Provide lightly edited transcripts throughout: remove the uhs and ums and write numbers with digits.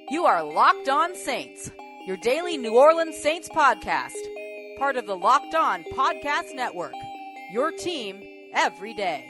You are Locked On Saints, your daily New Orleans Saints podcast, part of the Locked On Podcast Network, your team every day.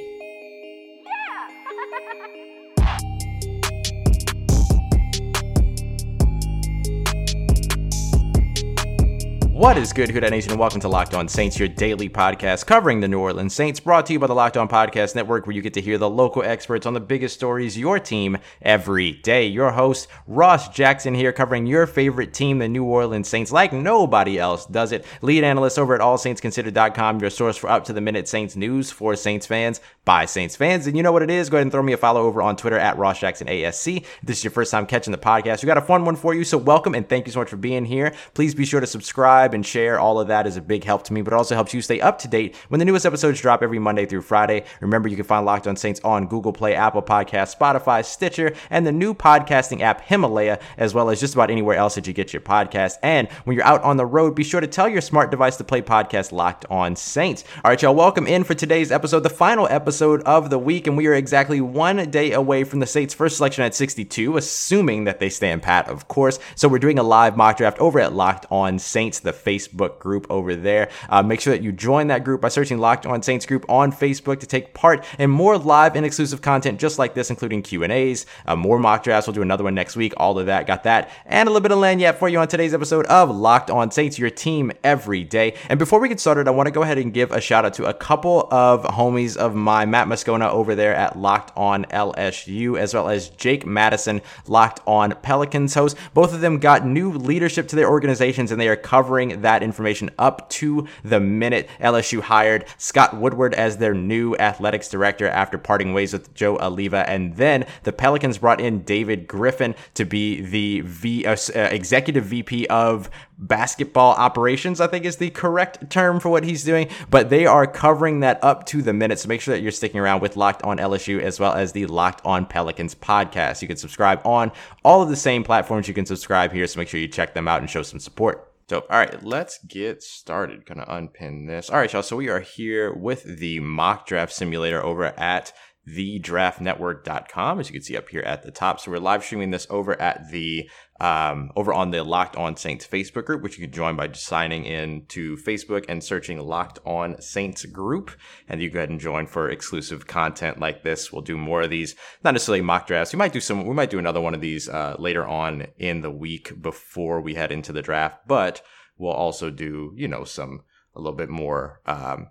What is good, Who Dat Nation, and welcome to Locked On Saints, your daily podcast covering the New Orleans Saints, brought to you by the Locked On Podcast Network, where you get to hear the local experts on the biggest stories, your team every day. Your host, Ross Jackson, here covering your favorite team, the New Orleans Saints, like nobody else does it. Lead analyst over at AllSaintsConsidered.com, your source for up-to-the-minute Saints news for Saints fans by Saints fans. And you know what it is. Go ahead and throw me a follow over on Twitter at RossJacksonASC. If this is your first time catching the podcast, we got a fun one for you, so welcome and thank you so much for being here. Please be sure to subscribe and share. All of that is a big help to me, but it also helps you stay up to date when the newest episodes drop every Monday through Friday. Remember, you can find Locked On Saints on Google Play, Apple Podcasts, Spotify, Stitcher, and the new podcasting app Himalaya, as well as just about anywhere else that you get your podcast. And when you're out on the road, be sure to tell your smart device to play podcast Locked On Saints. All right, y'all, welcome in for today's episode, the final episode of the week, and we are exactly 1 day away from the Saints' first selection at 62, assuming that they stand pat, of course. So we're doing a live mock draft over at Locked On Saints, the Facebook group over there. Make sure that you join that group by searching Locked On Saints group on Facebook to take part in more live and exclusive content just like this, including Q&As, more mock drafts. We'll do another one next week. All of that, got that, and a little bit of lanyard for you on today's episode of Locked On Saints, your team every day. And before we get started, I want to go ahead and give a shout out to a couple of homies of mine, Matt Moscona over there at Locked On LSU, as well as Jake Madison, Locked On Pelicans host. Both of them got new leadership to their organizations, and they are covering that information up to the minute. LSU hired Scott Woodward as their new athletics director after parting ways with Joe Alleva, and then the Pelicans brought in David Griffin to be the executive VP of basketball operations, I think is the correct term for what he's doing, but they are covering that up to the minute, so make sure that you're sticking around with Locked On LSU as well as the Locked On Pelicans podcast. You can subscribe on all of the same platforms you can subscribe here, so make sure you check them out and show some support. So, all right, let's get started. Gonna unpin this. All right, y'all. So we are here with the mock draft simulator over at thedraftnetwork.com, as you can see up here at the top. So we're live streaming this over at the over on the Locked On Saints Facebook group, which you can join by just signing in to Facebook and searching Locked On Saints group. And you go ahead and join for exclusive content like this. We'll do more of these, not necessarily mock drafts. We might do another one of these later on in the week before we head into the draft, but we'll also do, a little bit more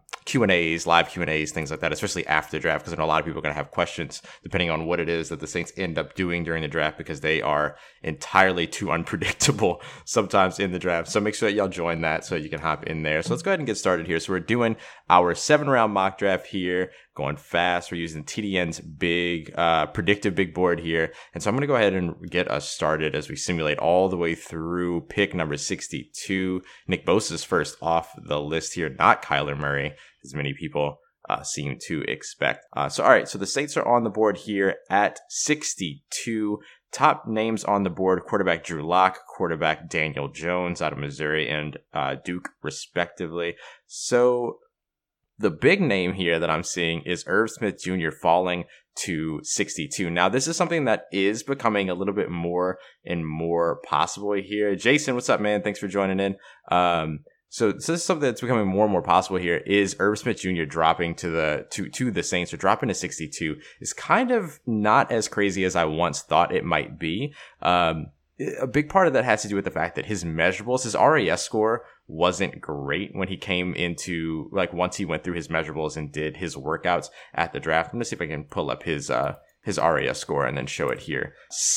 Q&As, live Q&As, things like that, especially after the draft, because I know a lot of people are going to have questions depending on what it is that the Saints end up doing during the draft, because they are entirely too unpredictable sometimes in the draft. So make sure that y'all join that so you can hop in there. So let's go ahead and get started here. So we're doing our 7-round mock draft here, going fast. We're using TDN's big predictive big board here. And so I'm going to go ahead and get us started as we simulate all the way through pick number 62. Nick Bosa's first off the list here, not Kyler Murray, as many people seem to expect. All right, so the Saints are on the board here at 62. Top names on the board: quarterback Drew Lock, quarterback Daniel Jones out of Missouri and Duke, respectively. So the big name here that I'm seeing is Irv Smith Jr. falling to 62. Now, this is something that is becoming a little bit more and more possible here. Jason, what's up, man? Thanks for joining in. So this is something that's becoming more and more possible here, is Irv Smith Jr. dropping to the Saints, or dropping to 62 is kind of not as crazy as I once thought it might be. A big part of that has to do with the fact that his measurables, his RAS score wasn't great when he came into, once he went through his measurables and did his workouts at the draft. I'm going to see if I can pull up his RAS score and then show it here.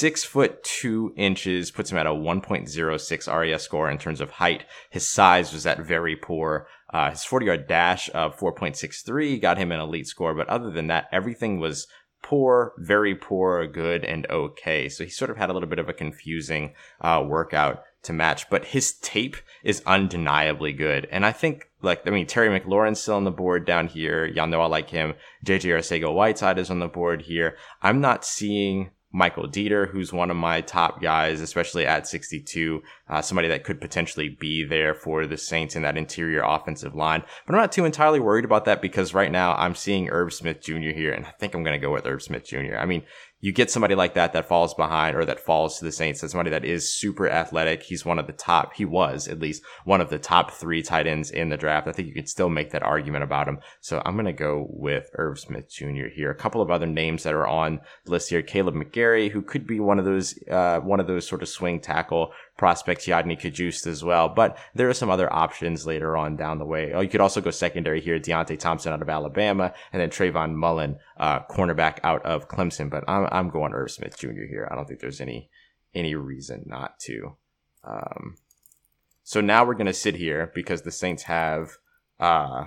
6'2" puts him at a 1.06 RAS score in terms of height. His size was at very poor. His 40-yard dash of 4.63 got him an elite score, but other than that, everything was poor, very poor, good, and okay. So he sort of had a little bit of a confusing workout to match, but his tape is undeniably good. And I think, Terry McLaurin's still on the board down here. Y'all know I like him. JJ Arcega-Whiteside is on the board here. I'm not seeing Michael Dieter, who's one of my top guys, especially at 62, somebody that could potentially be there for the Saints in that interior offensive line. But I'm not too entirely worried about that, because right now I'm seeing Irv Smith Jr. here, and I think I'm going to go with Irv Smith Jr. I mean, you get somebody like that falls behind, or that falls to the Saints. That's somebody that is super athletic. He was at least one of the top 3 tight ends in the draft. I think you could still make that argument about him. So I'm going to go with Irv Smith Jr. here. A couple of other names that are on the list here. Caleb McGarry, who could be one of those sort of swing tackle prospects. Yadni Kajust as well. But there are some other options later on down the way. Oh, you could also go secondary here. Deontay Thompson out of Alabama, and then Trayvon Mullen, cornerback out of Clemson. But I'm going Irv Smith Jr. here. I don't think there's any reason not to. So now we're going to sit here because the Saints have a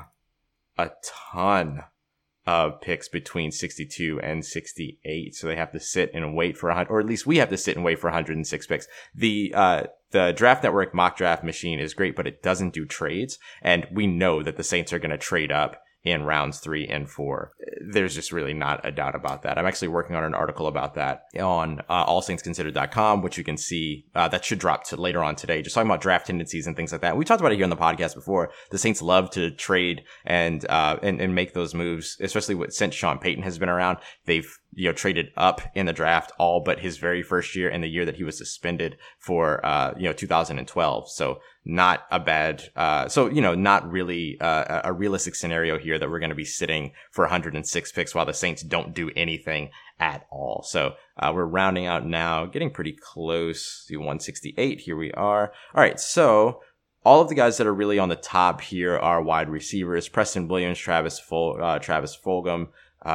ton of picks between 62 and 68. So they have to sit and wait for or at least we have to sit and wait for 106 picks. The Draft Network mock draft machine is great, but it doesn't do trades. And we know that the Saints are going to trade up in rounds 3 and 4. There's just really not a doubt about that. I'm actually working on an article about that on allsaintsconsidered.com, which you can see that should drop to later on today, just talking about draft tendencies and things like that. We talked about it here on the podcast before. The Saints love to trade and make those moves, especially since Sean Payton has been around. They've traded up in the draft all but his very first year and the year that he was suspended for 2012. So not a bad, not really a realistic scenario here that we're going to be sitting for 106 picks while the Saints don't do anything at all. So we're rounding out now, getting pretty close to 168. Here we are. All right, so all of the guys that are really on the top here are wide receivers: Preston Williams, Travis Fulgham,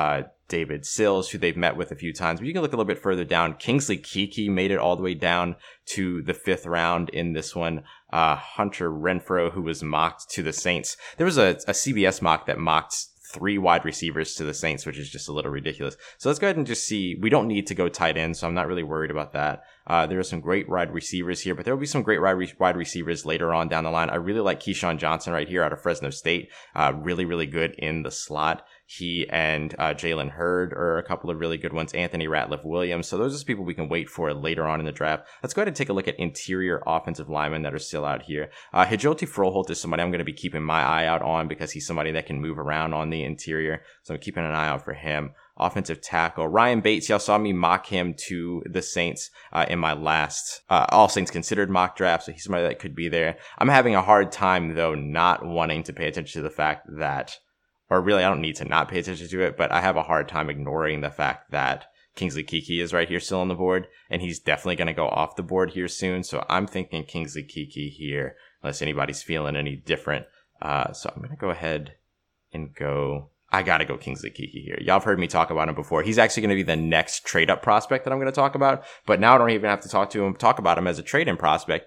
David Sills, who they've met with a few times. But you can look a little bit further down. Kingsley Keke made it all the way down to the 5th round in this one. Hunter Renfrow, who was mocked to the Saints. There was a CBS mock that mocked 3 wide receivers to the Saints, which is just a little ridiculous. So let's go ahead and just see. We don't need to go tight end, so I'm not really worried about that. There are some great wide receivers here, but there will be some great wide receivers later on down the line. I really like Keyshawn Johnson right here out of Fresno State. Really, really good in the slot. He and Jalen Hurd are a couple of really good ones. Anthony Ratliff-Williams. So those are people we can wait for later on in the draft. Let's go ahead and take a look at interior offensive linemen that are still out here. Hijoti Froholt is somebody I'm going to be keeping my eye out on because he's somebody that can move around on the interior. So I'm keeping an eye out for him. Offensive tackle Ryan Bates. Y'all saw me mock him to the Saints in my last All Saints Considered mock draft. So he's somebody that could be there. I'm having a hard time, though, not wanting to pay attention to the fact that, or really, I don't need to not pay attention to it, but I have a hard time ignoring the fact that Kingsley Keke is right here still on the board, and he's definitely going to go off the board here soon. So I'm thinking Kingsley Keke here, unless anybody's feeling any different. So I'm going to go ahead and go. I got to go Kingsley Keke here. Y'all have heard me talk about him before. He's actually going to be the next trade-up prospect that I'm going to talk about. But now I don't even have to talk about him as a trade-up prospect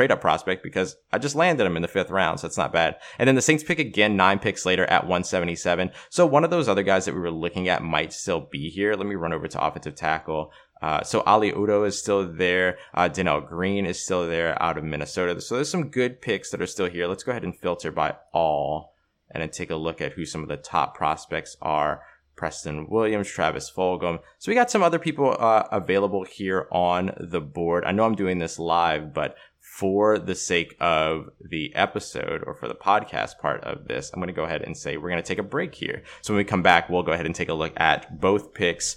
because I just landed him in the 5th round. So that's not bad. And then the Saints pick again 9 picks later at 177. So one of those other guys that we were looking at might still be here. Let me run over to offensive tackle. So Ali Udo is still there. Donnell Green is still there out of Minnesota. So there's some good picks that are still here. Let's go ahead and filter by all and then take a look at who some of the top prospects are. Preston Williams, Travis Fulgham. So we got some other people available here on the board. I know I'm doing this live, but for the sake of the episode or for the podcast part of this, I'm going to go ahead and say we're going to take a break here. So when we come back, we'll go ahead and take a look at both picks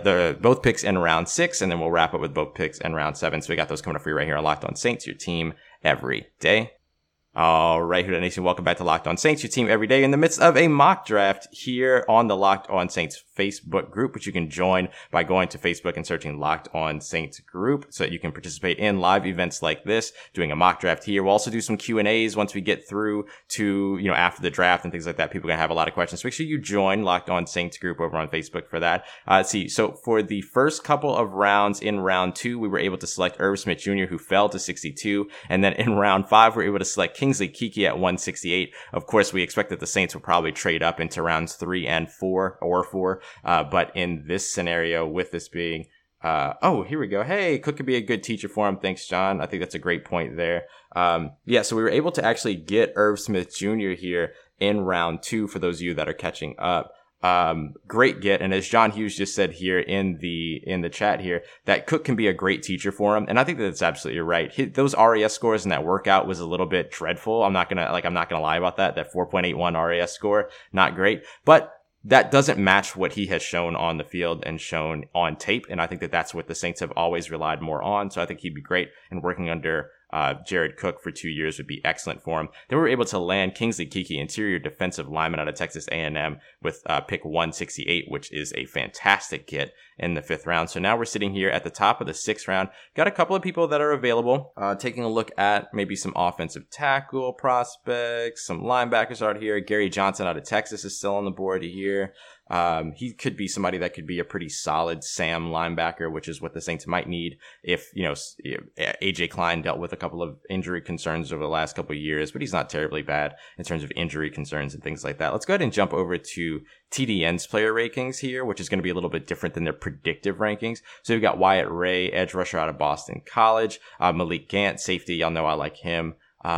in round 6, and then we'll wrap up with both picks in round 7. So we got those coming up for you right here on Locked On Saints, your team every day. All right, Who Dat Nation, welcome back to Locked On Saints, your team every day in the midst of a mock draft here on the Locked On Saints Facebook group, which you can join by going to Facebook and searching Locked On Saints group so that you can participate in live events like this, doing a mock draft here. We'll also do some Q&As once we get through to, after the draft and things like that. People are going to have a lot of questions. So make sure you join Locked On Saints group over on Facebook for that. So for the first couple of rounds in round 2, we were able to select Irv Smith Jr., who fell to 62. And then in round 5, we were able to select Kingsley Keke at 168. Of course, we expect that the Saints will probably trade up into rounds 3 and 4 or 4. But in this scenario, with this being, here we go. Hey, Cook could be a good teacher for him. Thanks, John. I think that's a great point there. So we were able to actually get Irv Smith Jr. here in round 2 for those of you that are catching up. Great get. And as John Hughes just said here in the chat here, that Cook can be a great teacher for him. And I think that's absolutely right. Those RAS scores in that workout was a little bit dreadful. I'm not gonna lie about that. That 4.81 RAS score, not great. But that doesn't match what he has shown on the field and shown on tape. And I think that that's what the Saints have always relied more on. So I think he'd be great. And working under Jared Cook for 2 years would be excellent for him. They were able to land Kingsley Keke, interior defensive lineman out of Texas A&M, with pick 168, which is a fantastic get in the 5th round. So now we're sitting here at the top of the 6th round. Got a couple of people that are available. Taking a look at maybe some offensive tackle prospects, some linebackers out here. Gary Johnson out of Texas is still on the board here. He could be somebody that could be a pretty solid Sam linebacker, which is what the Saints might need if, AJ Klein dealt with a couple of injury concerns over the last couple of years, but he's not terribly bad in terms of injury concerns and things like that. Let's go ahead and jump over to TDN's player rankings here, which is going to be a little bit different than their predictive rankings. So we've got Wyatt Ray, edge rusher out of Boston College, Malik Gant, safety. Y'all know I like him.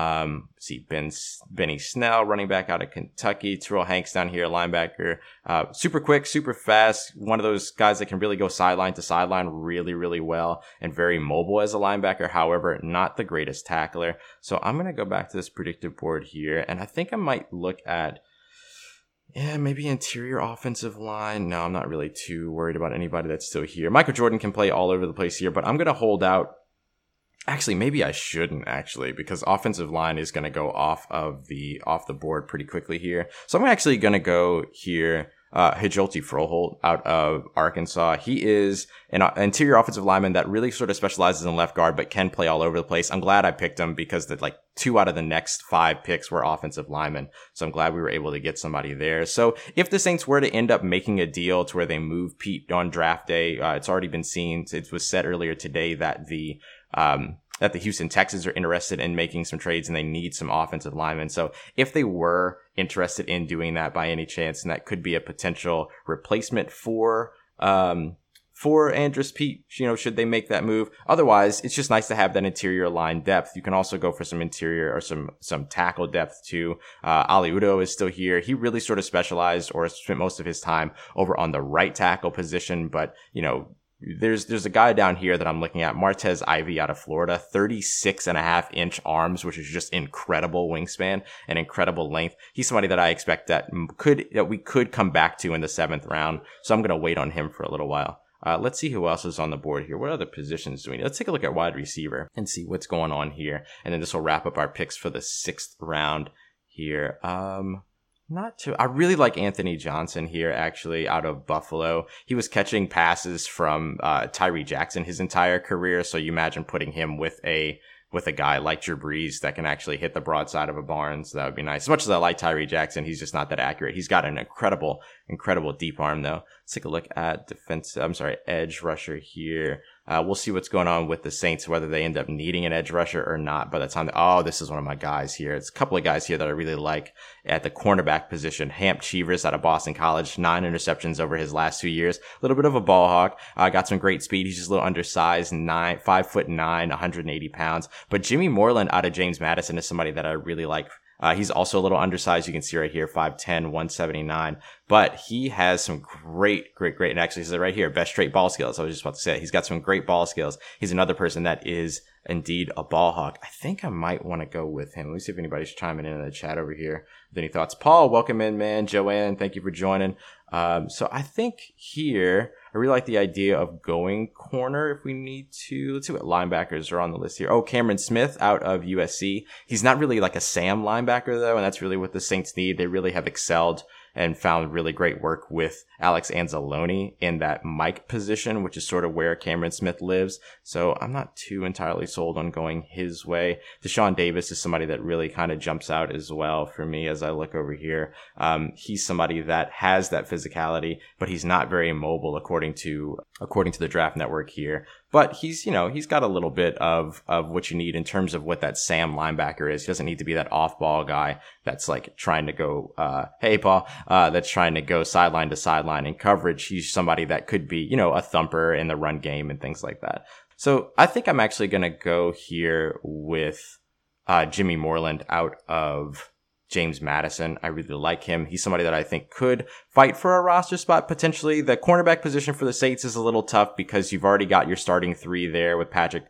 Benny Snell, running back out of Kentucky. Terrell Hanks down here, linebacker. Super quick, super fast. One of those guys that can really go sideline to sideline really, really well and very mobile as a linebacker. However, not the greatest tackler. So I'm going to go back to this predictive board here, and I think I might look at maybe interior offensive line. No, I'm not really too worried about anybody that's still here. Michael Jordan can play all over the place here, but I'm going to hold out. Actually, maybe I shouldn't because offensive line is going to go off the board pretty quickly here. So I'm actually going to go here. Hijolti Froholt out of Arkansas. He is an interior offensive lineman that really sort of specializes in left guard, but can play all over the place. I'm glad I picked him because 2 out of the next 5 picks were offensive linemen. So I'm glad we were able to get somebody there. So if the Saints were to end up making a deal to where they move Pete on draft day, it's already been seen. It was said earlier today that the Houston Texans are interested in making some trades and they need some offensive linemen. So if they were interested in doing that by any chance, and that could be a potential replacement for Andrus Peat, should they make that move. Otherwise, it's just nice to have that interior line depth. You can also go for some interior or some tackle depth too. Ali Udoh is still here. He really sort of specialized or spent most of his time over on the right tackle position, but there's a guy down here that I'm looking at, Martez Ivey out of Florida, 36.5-inch arms, which is just incredible wingspan and incredible length. He's somebody that I expect that we could come back to in the 7th round. So I'm going to wait on him for a little while. Let's see who else is on the board here. What other positions do we need? Let's take a look at wide receiver and see what's going on here. And then this will wrap up our picks for the 6th round here. I really like Anthony Johnson here, actually, out of Buffalo. He was catching passes from Tyree Jackson his entire career, so you imagine putting him with a guy like Drew Brees that can actually hit the broadside of a barn, so that would be nice. As much as I like Tyree Jackson, he's just not that accurate. He's got an incredible deep arm, though. Let's take a look at edge rusher here. We'll see what's going on with the Saints, whether they end up needing an edge rusher or not by the time. This is one of my guys here. It's a couple of guys here that I really like at the cornerback position. Hamp Cheevers out of Boston College, 9 interceptions over his last 2 years. A little bit of a ball hawk. Got some great speed. He's just a little undersized, 5'9", 180 pounds. But Jimmy Moreland out of James Madison is somebody that I really like. He's also a little undersized. You can see right here, 5'10", 179. But he has some great, and actually this is right here, best straight ball skills. I was just about to say, he's got some great ball skills. He's another person that is indeed a ball hawk. I think I might want to go with him. Let me see if anybody's chiming in the chat over here with any thoughts. Paul, welcome in, man. Joanne, thank you for joining. So I think here, I really like the idea of going corner if we need to. Let's see what linebackers are on the list here. Oh, Cameron Smith out of USC. He's not really like a Sam linebacker, though, and that's really what the Saints need. They really have excelled and found really great work with Alex Anzalone in that Mike position, which is sort of where Cameron Smith lives. So I'm not too entirely sold on going his way. Deshaun Davis is somebody that really kind of jumps out as well for me as I look over here. He's somebody that has that physicality, but he's not very mobile according to the Draft Network here. But he's got a little bit of what you need in terms of what that Sam linebacker is. He doesn't need to be that off-ball guy that's like trying to go, hey, Paul, that's trying to go sideline to sideline in coverage. He's somebody that could be, a thumper in the run game and things like that. So I think I'm actually going to go here with Jimmy Moreland out of James Madison. I really like him. He's somebody that I think could fight for a roster spot potentially. The cornerback position for the Saints is a little tough because you've already got your starting 3 there with Patrick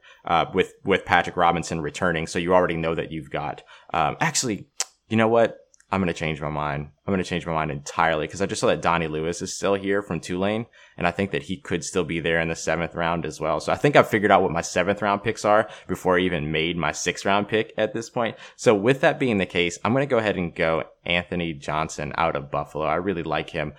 Robinson returning. So you already know that you've got, actually, you know what? I'm going to change my mind. I'm going to change my mind entirely because I just saw that Donnie Lewis is still here from Tulane, and I think that he could still be there in the 7th round as well. So I think I've figured out what my 7th round picks are before I even made my 6th round pick at this point. So with that being the case, I'm going to go ahead and go Anthony Johnson out of Buffalo. I really like him.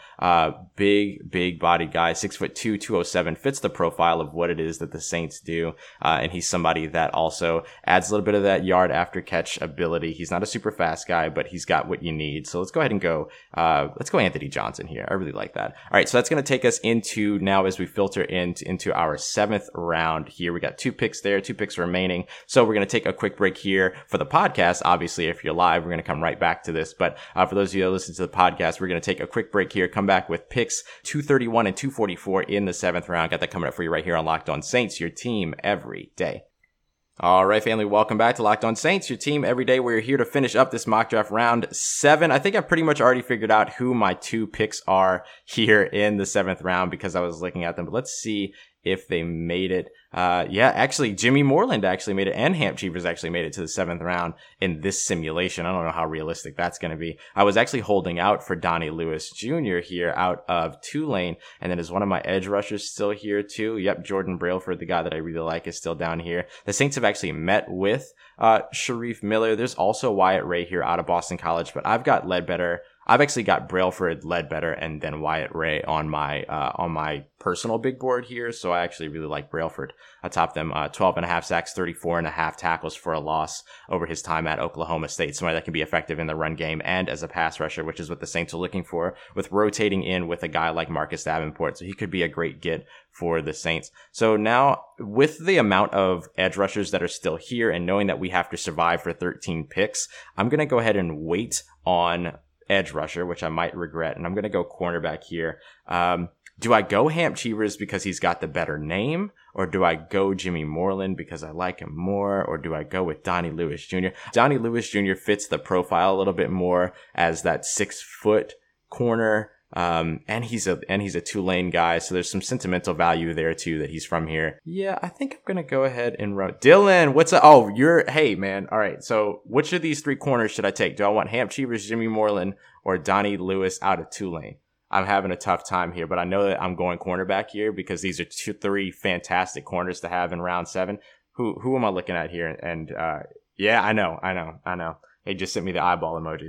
Big body guy, 6'2", 207, fits the profile of what it is that the Saints do. And he's somebody that also adds a little bit of that yard after catch ability. He's not a super fast guy, but he's got what you need. So let's go ahead and go Anthony Johnson here. I really like that. All right. So that's going to take us into now as we filter into our 7th round here. We got 2 picks there, 2 picks remaining. So we're going to take a quick break here for the podcast. Obviously, if you're live, we're going to come right back to this, but for those of you that listen to the podcast, we're going to take a quick break here, come back with picks 231 and 244 in the 7th round. Got that coming up for you right here on Locked On Saints, your team every day. All right, family, welcome back to Locked On Saints, your team every day. We're here to finish up this mock draft round 7. I think I've pretty much already figured out who my 2 picks are here in the 7th round because I was looking at them. But let's see if they made it. Actually, Jimmy Moreland actually made it, and Hamp Cheevers actually made it to the 7th round in this simulation. I don't know how realistic that's going to be. I was actually holding out for Donnie Lewis Jr. here out of Tulane, and then is one of my edge rushers still here too? Yep, Jordan Brailford, the guy that I really like, is still down here. The Saints have actually met with Sharif Miller. There's also Wyatt Ray here out of Boston College, but I've got Ledbetter. I've actually got Brailford, Ledbetter, and then Wyatt Ray on my personal big board here. So I actually really like Brailford atop them. 12.5 sacks, 34.5 tackles for a loss over his time at Oklahoma State. Somebody that can be effective in the run game and as a pass rusher, which is what the Saints are looking for with rotating in with a guy like Marcus Davenport. So he could be a great get for the Saints. So now with the amount of edge rushers that are still here and knowing that we have to survive for 13 picks, I'm going to go ahead and wait on edge rusher, which I might regret, and I'm going to go cornerback here. Do I go Hamp Cheevers because he's got the better name, or do I go Jimmy Moreland because I like him more, or do I go with Donnie Lewis Jr.? Donnie Lewis Jr. fits the profile a little bit more as that 6-foot corner. And he's a Tulane guy, so there's some sentimental value there too that he's from here. Yeah, I think I'm gonna go ahead and run. Dylan, what's up? Oh, hey man. All right. So which of these 3 corners should I take? Do I want Hamp Cheevers, Jimmy Moreland, or Donnie Lewis out of Tulane? I'm having a tough time here, but I know that I'm going cornerback here because these are 3 fantastic corners to have in round 7. Who am I looking at here? And yeah, I know. They just sent me the eyeball emojis.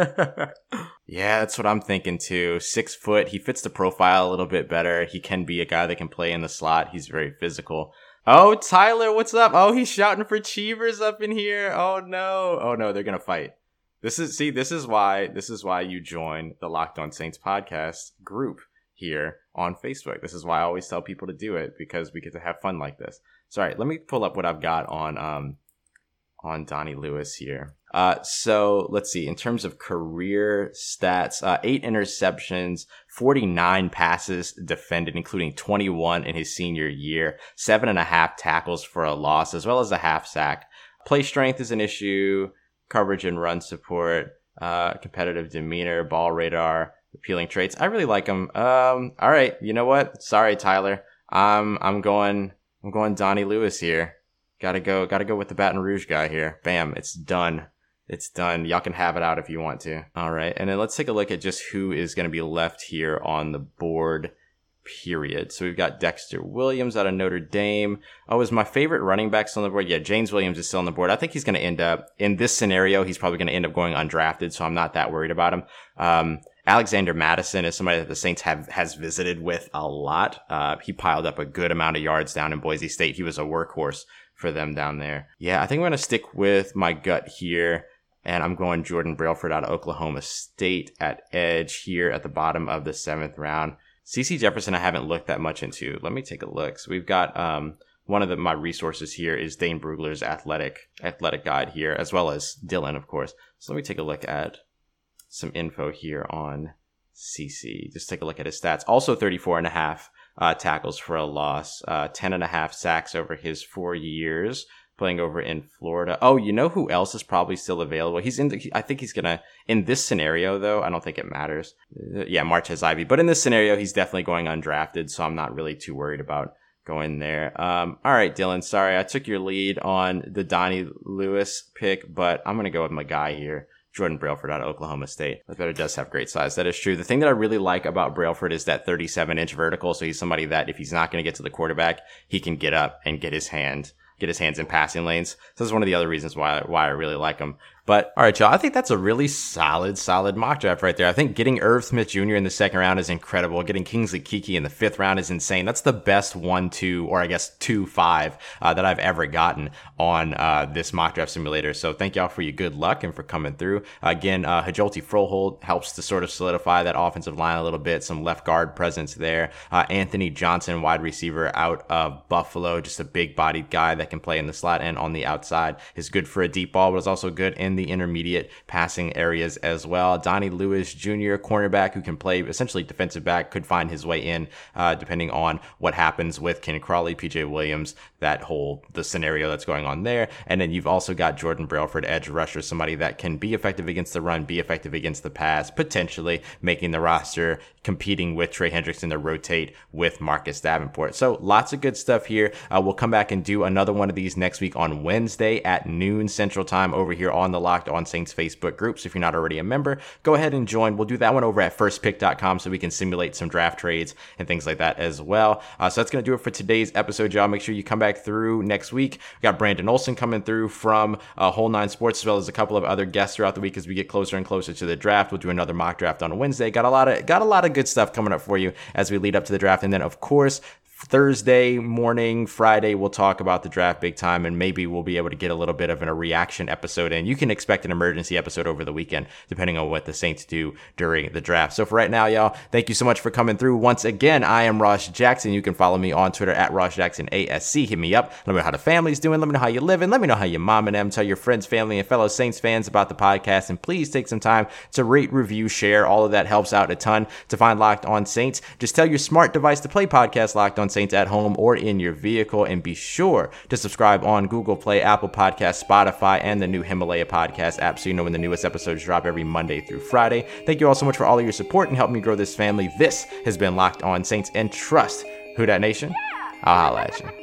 Yeah, that's what I'm thinking too. 6 foot. He fits the profile a little bit better. He can be a guy that can play in the slot. He's very physical. Oh, Tyler, what's up? Oh, he's shouting for Cheevers up in here. Oh no, they're going to fight. This is why you join the Locked On Saints podcast group here on Facebook. This is why I always tell people to do it, because we get to have fun like this. So, all right, let me pull up what I've got on Donnie Lewis here. So let's see, in terms of career stats, 8 interceptions, 49 passes defended, including 21 in his senior year, 7.5 tackles for a loss, as well as a half sack. Play strength is an issue, coverage and run support, competitive demeanor, ball radar, appealing traits. I really like him. All right. You know what? Sorry, Tyler. I'm going Donnie Lewis here. Gotta go with the Baton Rouge guy here. Bam. It's done. Y'all can have it out if you want to. All right. And then let's take a look at just who is going to be left here on the board, period. So we've got Dexter Williams out of Notre Dame. Oh, is my favorite running back still on the board? Yeah, James Williams is still on the board. I think he's going to end up, in this scenario, he's probably going to end up going undrafted, so I'm not that worried about him. Alexander Madison is somebody that the Saints has visited with a lot. He piled up a good amount of yards down in Boise State. He was a workhorse for them down there. Yeah, I think I'm going to stick with my gut here. And I'm going Jordan Brailford out of Oklahoma State at edge here at the bottom of the 7th round. CeCe Jefferson I haven't looked that much into. Let me take a look. So we've got one of my resources here is Dane Brugler's athletic guide here, as well as Dylan, of course. So let me take a look at some info here on CeCe. Just take a look at his stats. Also 34.5 tackles for a loss, 10.5 sacks over his 4 years. Playing over in Florida. Oh, you know who else is probably still available? I think he's gonna, in this scenario though, I don't think it matters. Yeah, Marquez Ivy. But in this scenario, he's definitely going undrafted, so I'm not really too worried about going there. All right, Dylan, sorry, I took your lead on the Donnie Lewis pick, but I'm gonna go with my guy here. Jordan Brailford out of Oklahoma State. That better does have great size. That is true. The thing that I really like about Brailford is that 37-inch vertical. So he's somebody that if he's not going to get to the quarterback, he can get up and get his hands in passing lanes. So that's one of the other reasons why I really like him. But all right, y'all, I think that's a really solid mock draft right there. I think getting Irv Smith Jr. in the second round is incredible. Getting Kingsley Keke in the fifth round is insane. That's the best 1-2, or I guess 2-5 that I've ever gotten on this mock draft simulator. So thank y'all for your good luck and for coming through. Again, Hajolti Frohold helps to sort of solidify that offensive line a little bit. Some left guard presence there. Anthony Johnson, wide receiver out of Buffalo, just a big-bodied guy that can play in the slot and on the outside. Is good for a deep ball, but is also good in the intermediate passing areas as well. Donnie Lewis Jr., cornerback who can play essentially defensive back, could find his way in depending on what happens with Ken Crawley, PJ Williams, the scenario that's going on there. And then you've also got Jordan Brailford, edge rusher, somebody that can be effective against the run, be effective against the pass, potentially making the roster, competing with Trey Hendrickson to rotate with Marcus Davenport. So lots of good stuff here. We'll come back and do another one of these next week on Wednesday at noon Central Time over here on the Locked On Saints Facebook group. So if you're not already a member, go ahead and join. We'll do that one over at firstpick.com so we can simulate some draft trades and things like that as well. So that's going to do it for today's episode, y'all. Make sure you come back through next week. We got Brandon Olson coming through from Whole Nine Sports, as well as a couple of other guests throughout the week as we get closer and closer to the draft. We'll do another mock draft on Wednesday. Got a lot of good stuff coming up for you as we lead up to the draft. And then, of course, Thursday morning, Friday, we'll talk about the draft big time, and maybe we'll be able to get a little bit of a reaction episode in. You can expect an emergency episode over the weekend, depending on what the Saints do during the draft. So for right now, y'all, thank you so much for coming through. Once again, I am Ross Jackson. You can follow me on Twitter at RossJacksonASC. Hit me up. Let me know how the family's doing. Let me know how you're living. Let me know how your mom and them. Tell your friends, family, and fellow Saints fans about the podcast. And please take some time to rate, review, share. All of that helps out a ton. To find Locked On Saints, just tell your smart device to play podcast Locked On Saints at home or in your vehicle, and be sure to subscribe on Google Play, Apple Podcasts, Spotify, and the new Himalaya Podcast app so you know when the newest episodes drop every Monday through Friday. Thank you all so much for all of your support and helping me grow this family. This has been Locked On Saints, and trust, Who Dat Nation, I'll holla at you.